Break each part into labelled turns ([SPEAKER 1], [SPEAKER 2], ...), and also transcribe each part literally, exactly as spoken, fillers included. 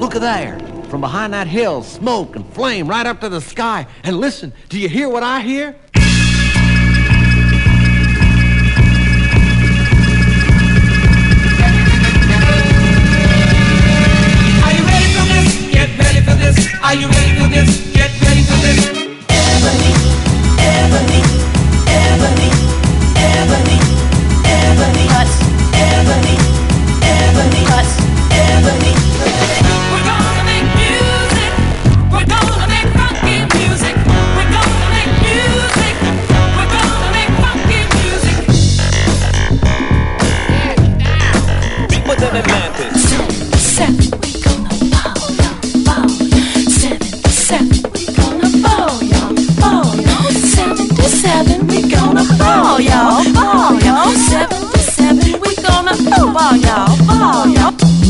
[SPEAKER 1] Look at there. From behind that hill, smoke and flame right up to the sky. And listen, do you hear what I hear?
[SPEAKER 2] Are you ready for this? Get ready for this. Are you ready for this? Get ready for this.
[SPEAKER 3] Ebony, ebony, ebony, ebony, ebony, cuts, ebony, ebony, cuts, ebony.
[SPEAKER 2] We're gonna make music. We're gonna make funky music. We're gonna make music. We're gonna make funky music.
[SPEAKER 4] Deeper than Atlantis.
[SPEAKER 3] Seven, we gonna ball, y'all, ball. Seven, seven, we gonna ball, y'all, ball, y'all. Seven to seven, we gonna ball, y'all, ball, y'all. Seven to seven, we gonna ball, ball, y'all, ball, y'all.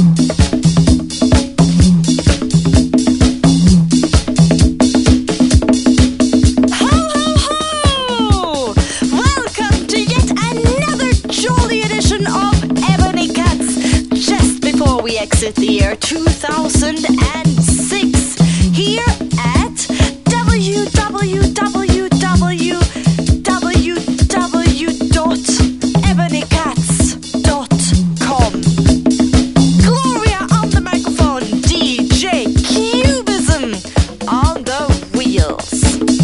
[SPEAKER 3] Ho, ho, ho! Welcome to yet another jolly edition of Ebony Cats. Just before we exit the year two thousand six, here at w w w w dot ebony cats dot com. Gloria on the microphone, D J Cubism on the wheels.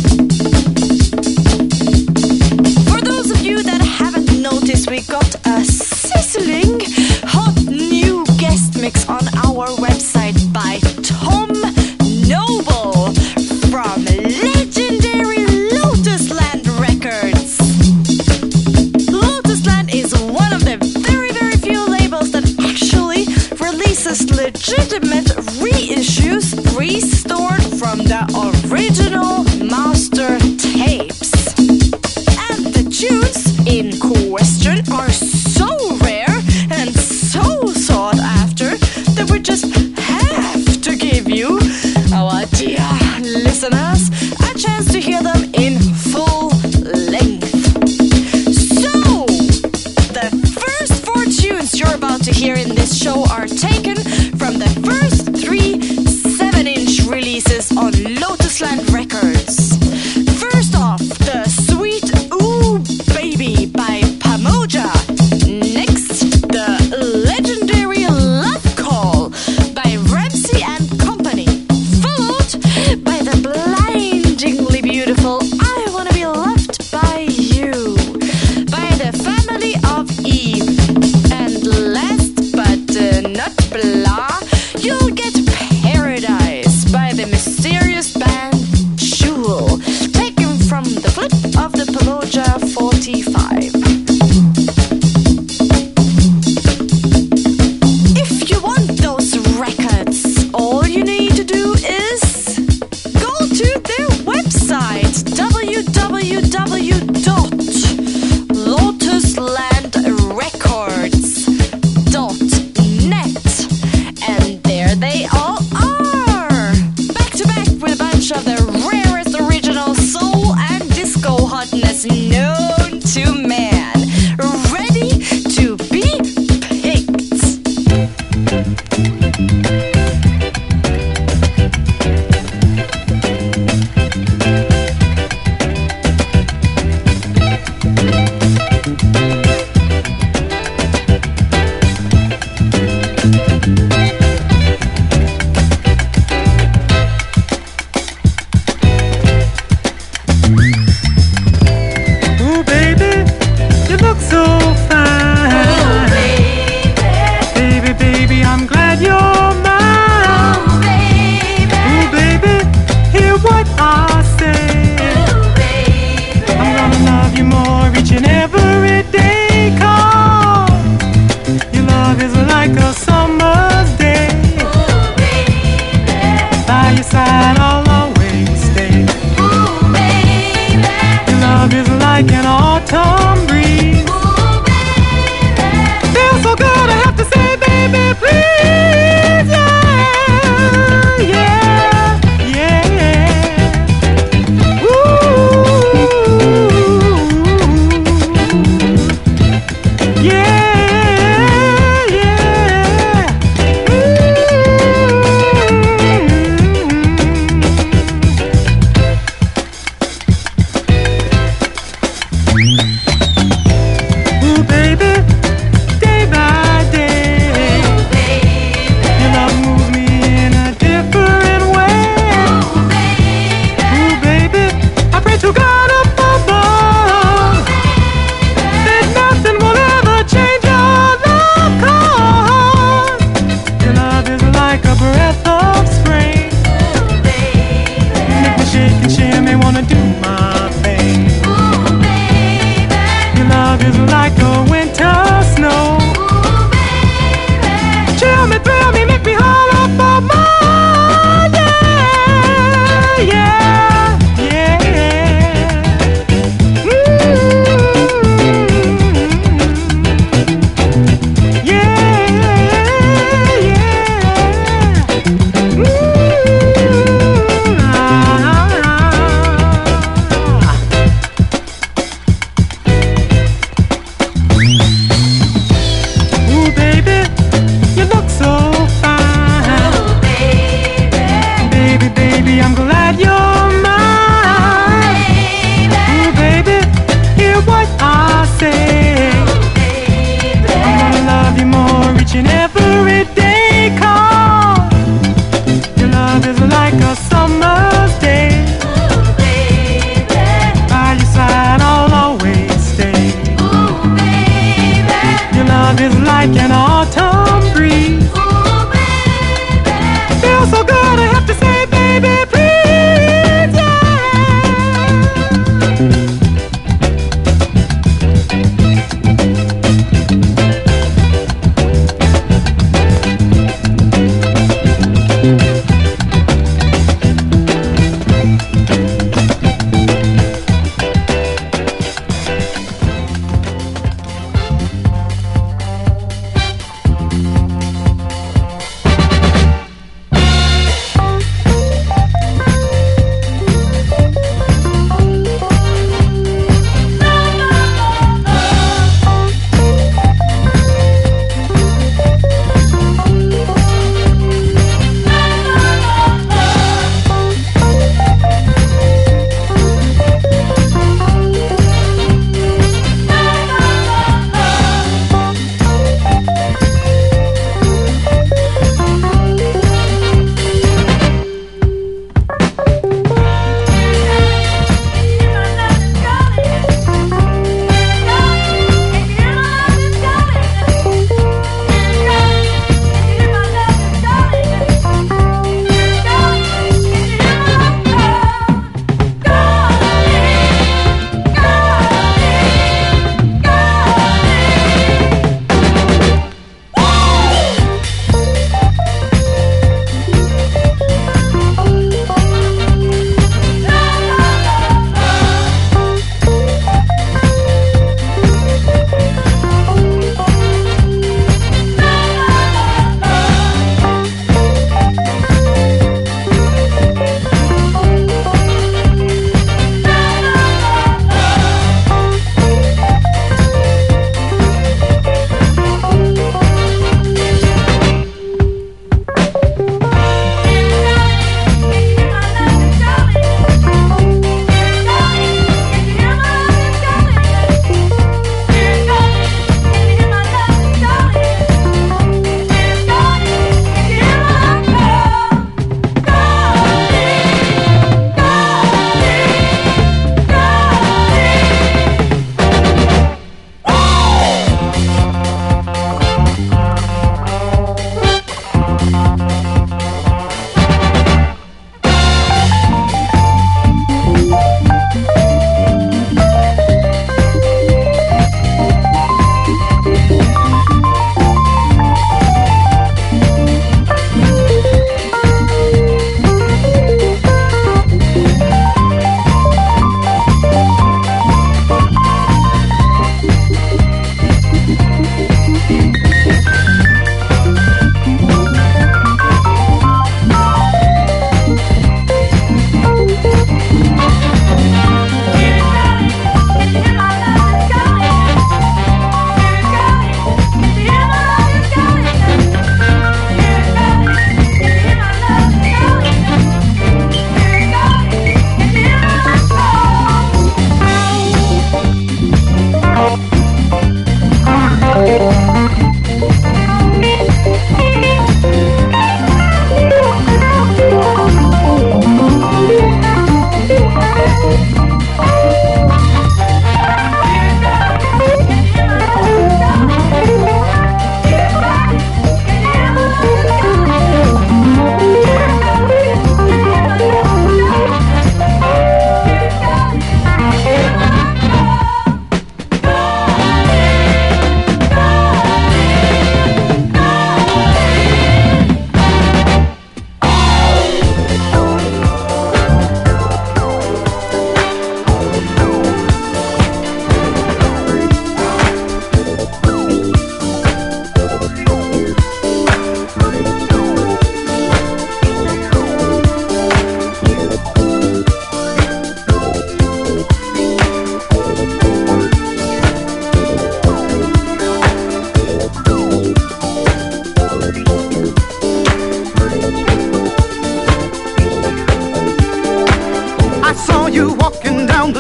[SPEAKER 3] For those of you that haven't noticed, we got a sizzling hot new guest mix on our website by Tom Noble from legendary Lotusland Records. Lotusland is one of the very, very few labels that actually releases legitimate reissues restored from the original master tapes. And the tunes in question are so rare and so sought after that we just have to give you, our dear listeners, a chance to hear them in full length. So, the first four tunes you're about to hear in this show are taken from the first three seven-inch releases on Lotusland Records. First off, the sweet Ooh Baby by Pamoja. Next, the legendary Love Call by Ramsey and Company. Followed by the blindingly beautiful I Wanna Be Loved by You by the Family of Eve. And last but uh, not blah, you'll get Paradise by the mysterious band Jewel, taken from the flip of the Pamoja forty-five. If you want those records, all you need to do is go to their website, w w w dot lotusland records dot net, and there they all are, back to back with a bunch of the rarest original soul and disco hotness known to man, ready to be picked.
[SPEAKER 5] Ooh, baby, you look so fine. Baby, baby, I'm glad you're mine.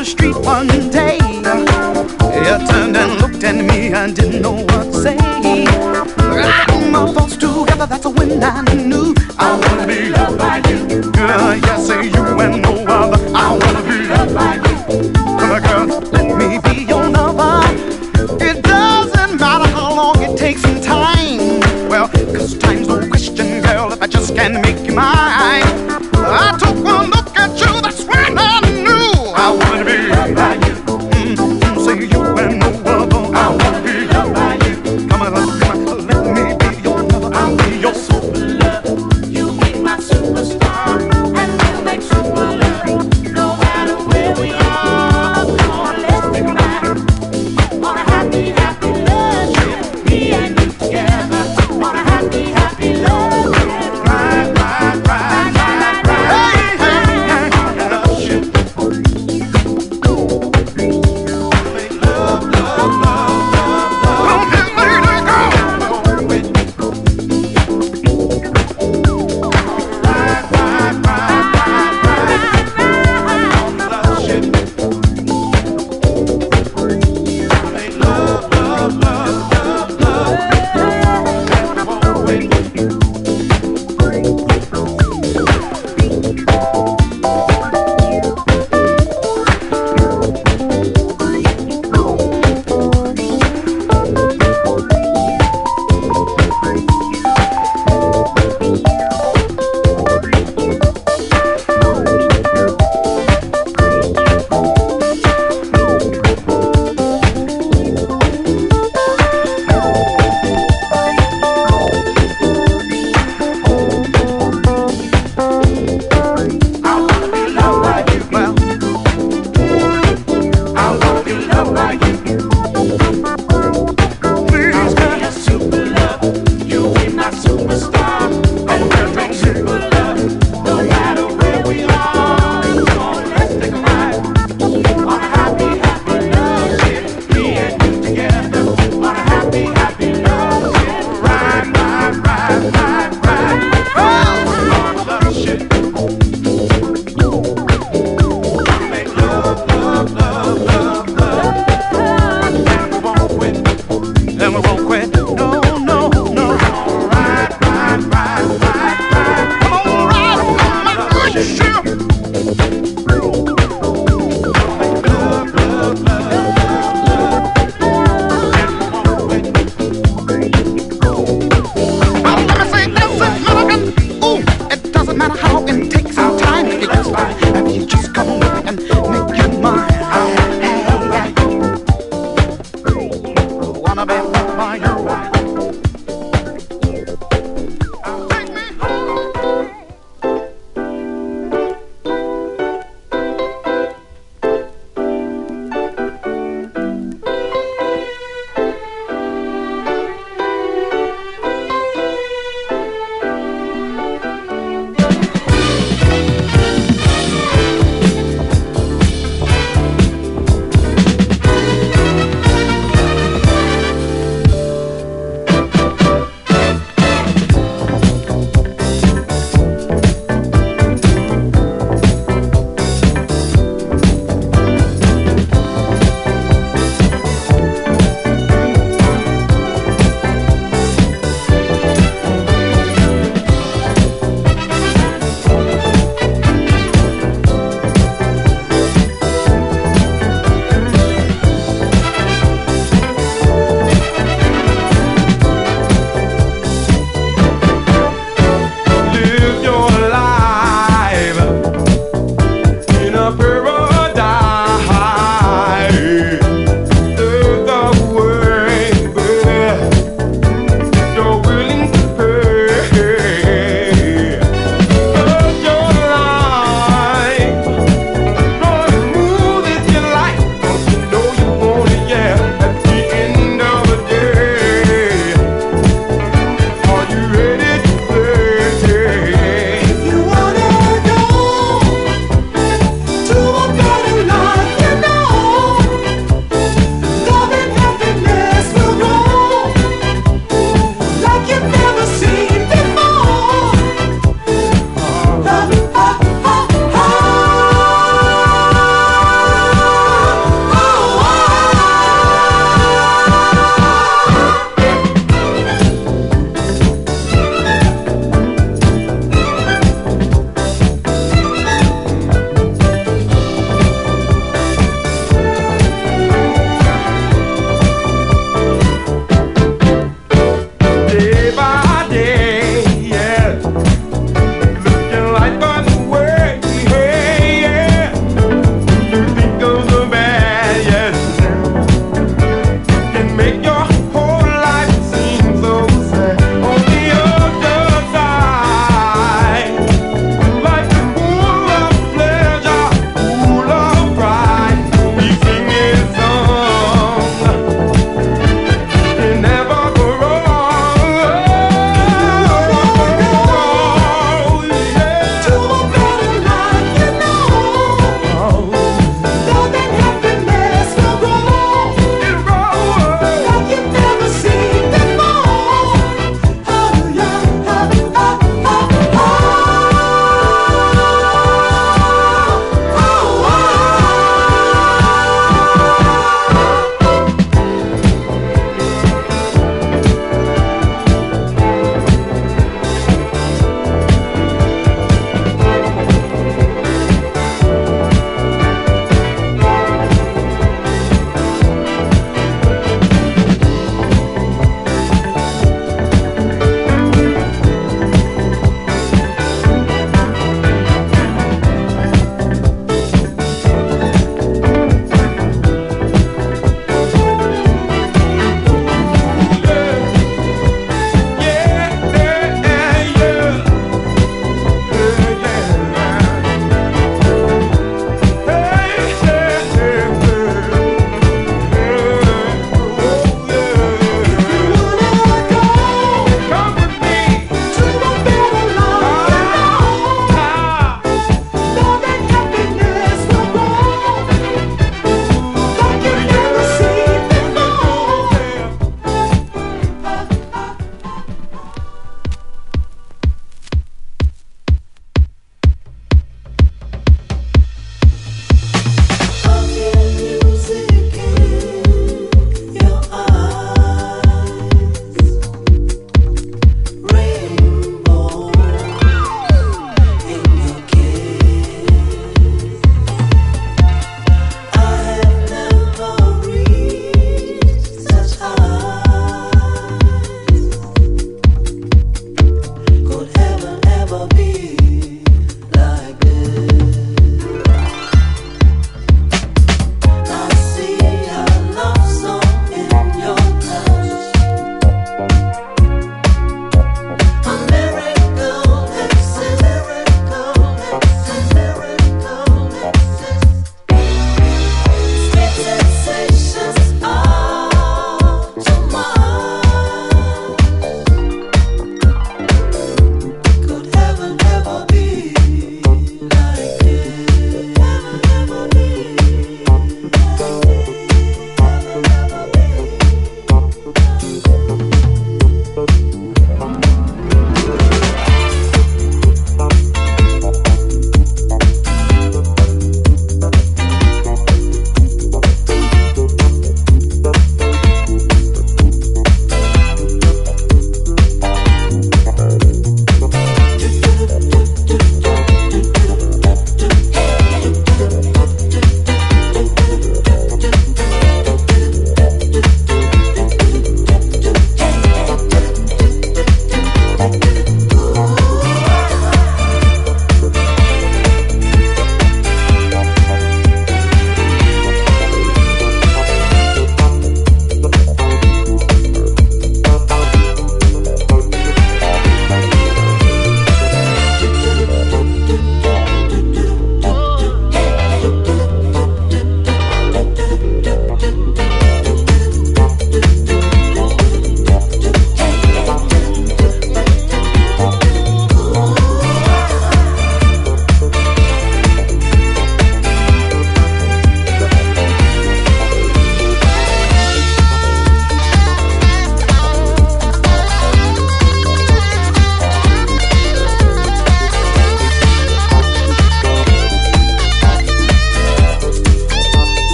[SPEAKER 6] the street one day. You turned and looked at me and didn't know what to say. I put my thoughts together, that's when I knew I wanna be loved by you. Girl, yes, you and no other. I wanna be loved by you. Come on, girl, let me be your lover. It doesn't matter how long it takes some time. Well, cause time's no question, girl, if I just can't make you mine. I took one look at you, that's when I knew I wanna be loved by you. Mm-hmm. Say you and no other. I wanna be loved by you. Come on, come on, let me be your lover. I'll be your super love.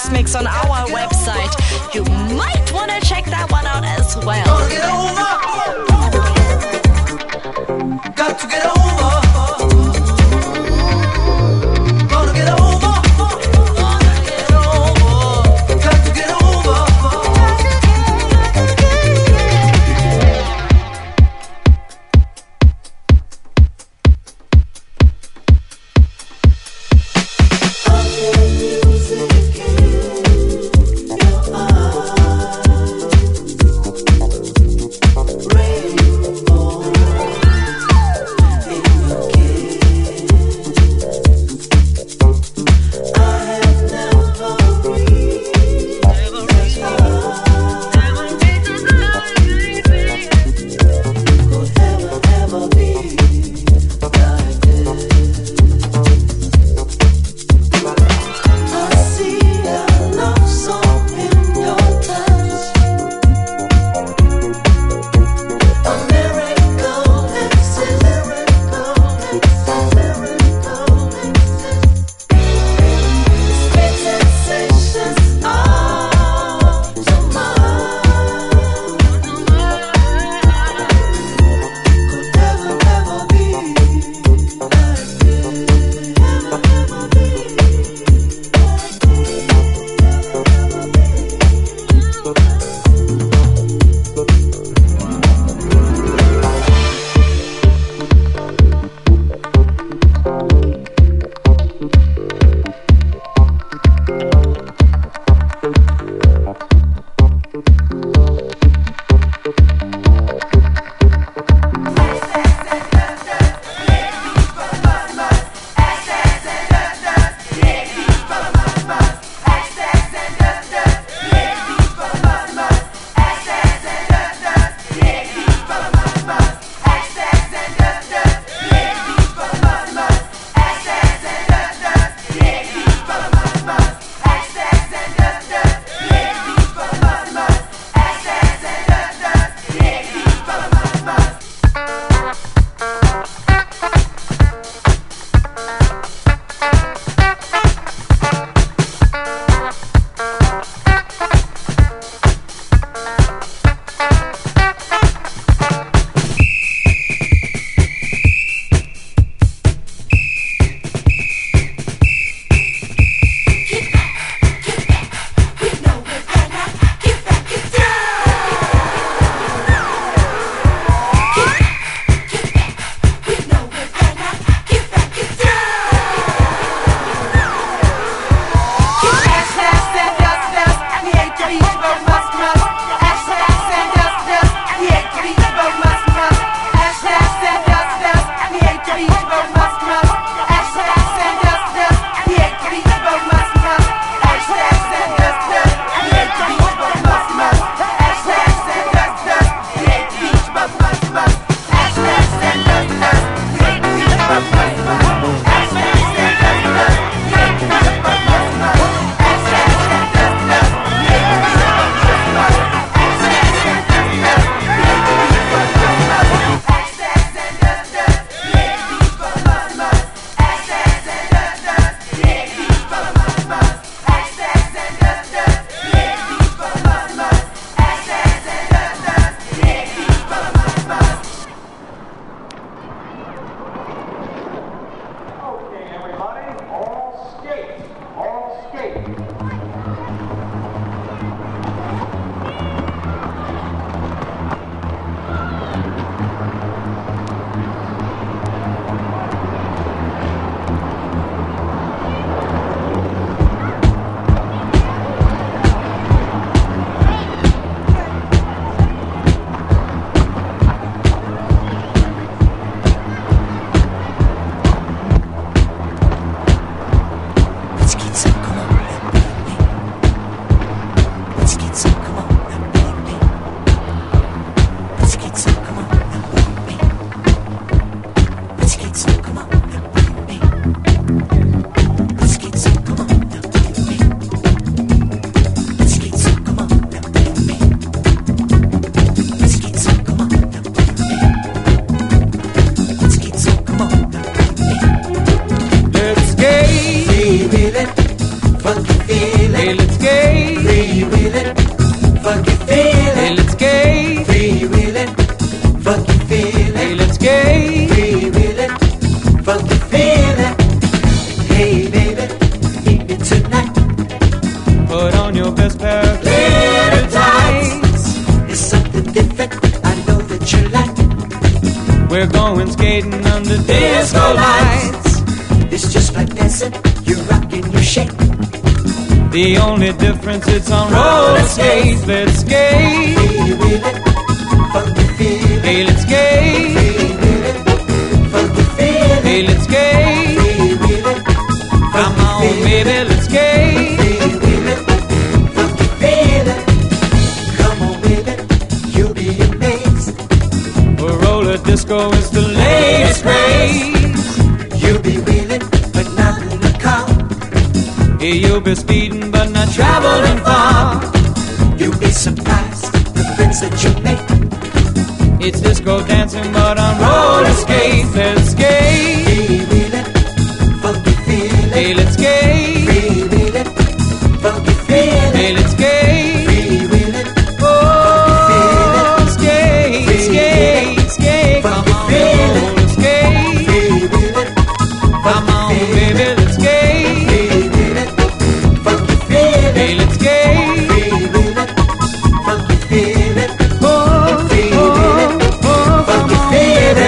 [SPEAKER 3] guest mix on our website. You might want to check that one out as well.
[SPEAKER 7] Gonna get over. Got to get over. Gonna get over. Gonna get over. Got to get over.
[SPEAKER 5] Put on your best pair of glitter tights.
[SPEAKER 7] It's something different, I know that you like.
[SPEAKER 5] We're going skating under disco lights.
[SPEAKER 7] It's just like dancing, you're rocking your shake.
[SPEAKER 5] The only difference, it's on roller skates. Let's skate.
[SPEAKER 7] Feel it, funky feeling.
[SPEAKER 5] Hey, let's skate.
[SPEAKER 7] Feel it, funky feeling.
[SPEAKER 5] Hey, let's skate.
[SPEAKER 7] Feel it,
[SPEAKER 5] Come on, baby, let's skate.
[SPEAKER 7] feel it, funky feeling. Come on, baby, you'll be amazed.
[SPEAKER 5] Well, roller disco is the latest craze.
[SPEAKER 7] You'll be wheeling, but not in the car.
[SPEAKER 5] Hey, you'll be speeding, but not traveling far.
[SPEAKER 7] You'll be surprised, the friends that you make.
[SPEAKER 5] It's disco dancing, but on roller skates. Let's skate.
[SPEAKER 7] Feel it, funky feeling.
[SPEAKER 5] Hey, let's skate.
[SPEAKER 7] Feel it, funky feeling.
[SPEAKER 5] Hey, let's skate.
[SPEAKER 7] Feel it,
[SPEAKER 5] Oh, skate, skate, skate. Come on, roller skate.
[SPEAKER 7] feel it,
[SPEAKER 5] Come on, baby, let's skate.
[SPEAKER 7] feel it, funky feeling.
[SPEAKER 5] Hey, let's skate.
[SPEAKER 7] Feel it, funky feeling.
[SPEAKER 5] Oh, oh, oh, come on, baby.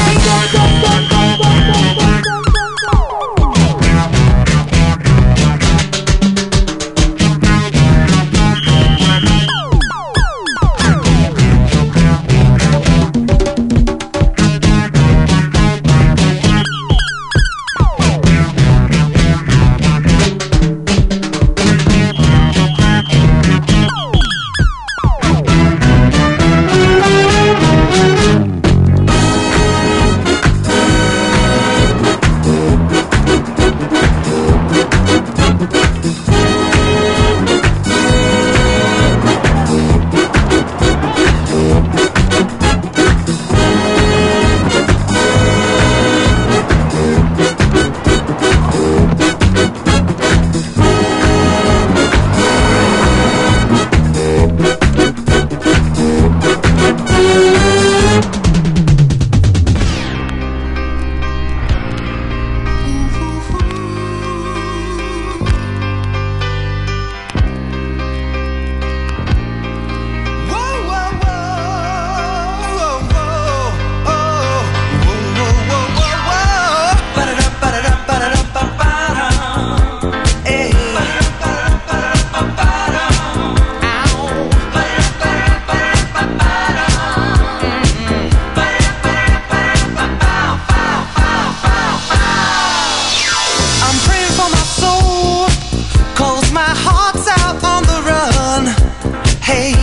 [SPEAKER 6] I'm praying for my soul, 'cause my heart's out on the run. Hey,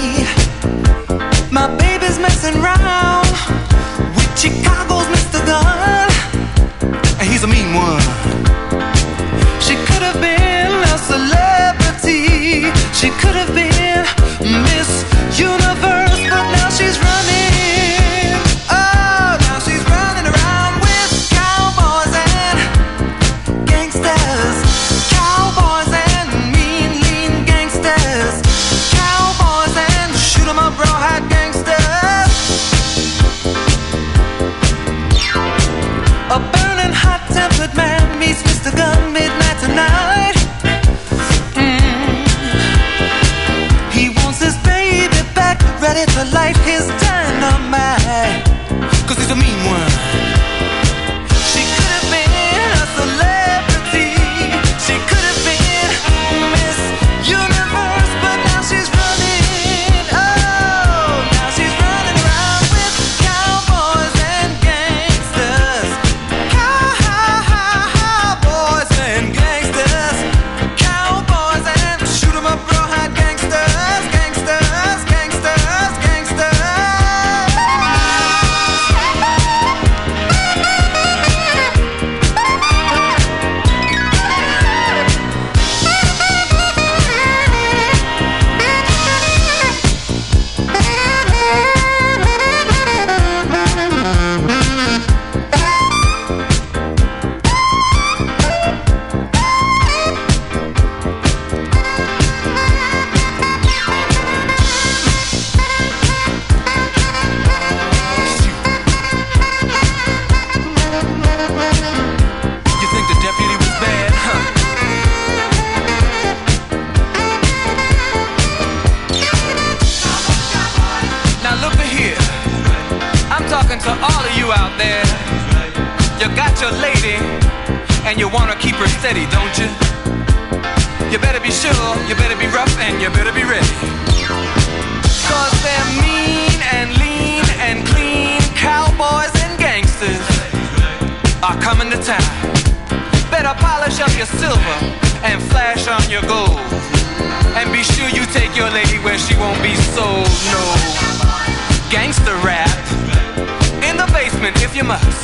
[SPEAKER 6] my baby's messing around with Chicago's Mister Gunn. He's a mean one. She could have been a celebrity. She could have been Miss Universe, but now she's running. Oh, now she's running around with cowboys and gangsters, cowboys and mean, lean gangsters, cowboys and shoot 'em up, rawhide gangsters. A burning, hot-tempered man meets Mister Gunn midnight tonight. Mm. He wants his baby back, ready to light his dynamite, 'cause he's a mean one. She could have been a celebrity. She could have been Miss Universe, but now she's running. Oh, now she's running around with cowboys and gangsters. Cowboys and gangsters. Cowboys and shoot 'em up, rawhide gangsters. Gangsters, gangsters, gangsters.
[SPEAKER 8] your lady and you wanna keep her steady, don't you? You better be sure, you better be rough, and you better be ready. Cause they're mean and lean and clean cowboys and gangsters are coming to town. Better polish up your silver and flash on your gold. And be sure you take your lady where she won't be sold, no. Gangster rap in the basement if you must.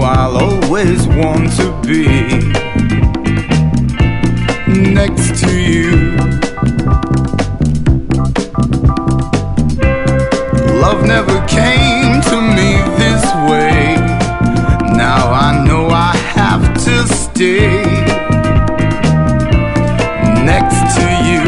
[SPEAKER 6] I'll always want to be next to you. Love never came to me this way. Now I know I have to stay next to you.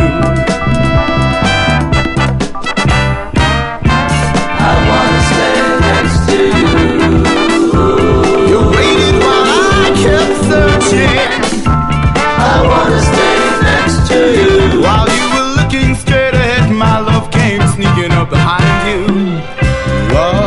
[SPEAKER 7] I wanna stay next to you.
[SPEAKER 6] You waited while I kept searching.
[SPEAKER 7] I wanna stay next to you.
[SPEAKER 6] While you were looking straight ahead, my love came sneaking up behind you. Whoa.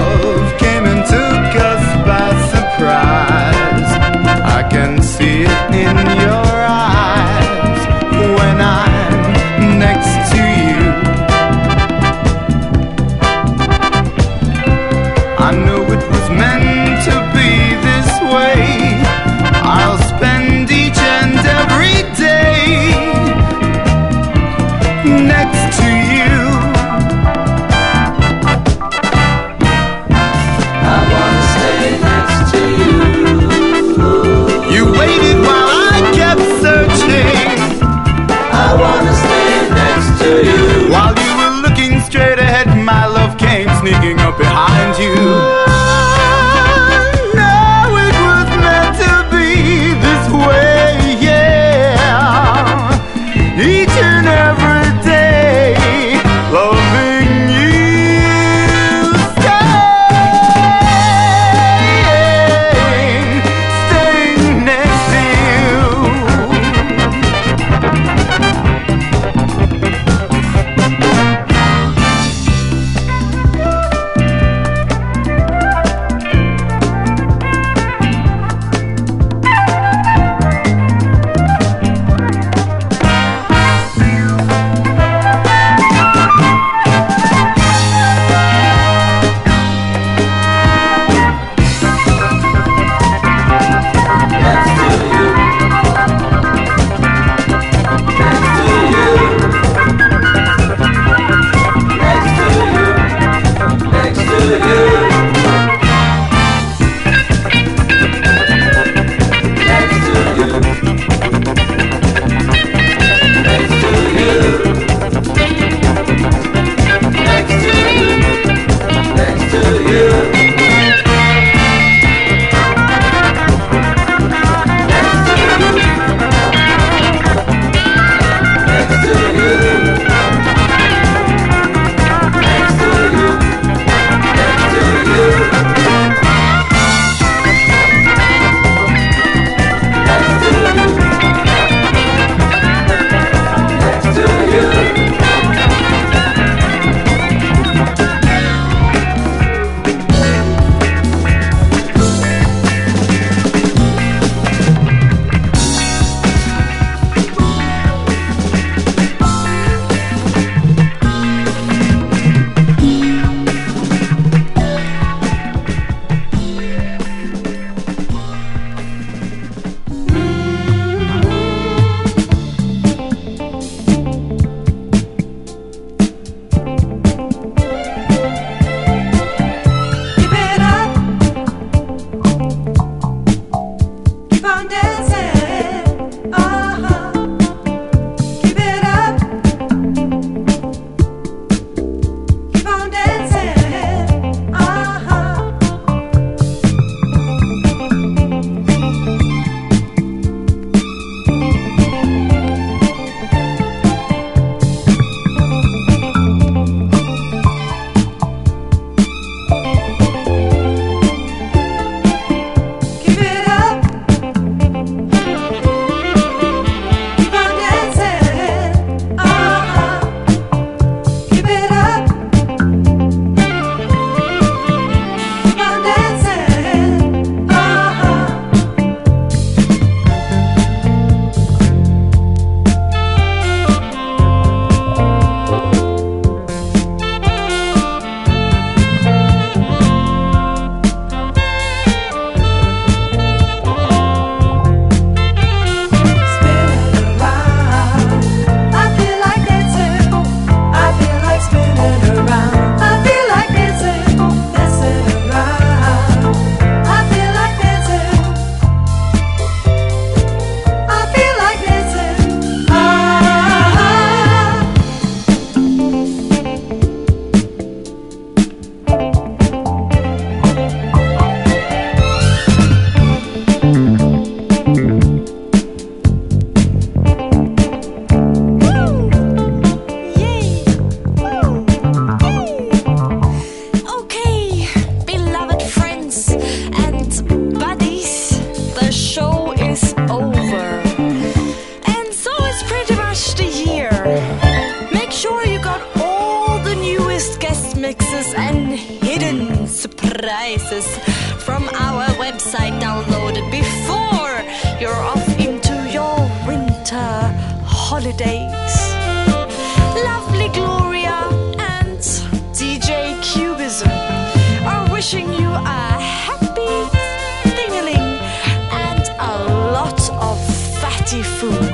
[SPEAKER 3] songs from our website downloaded before you're off into your winter holidays. Lovely Gloria and D J Cubism are wishing you a happy ding-a-ling and a lot of fatty food.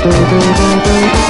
[SPEAKER 9] Thank you.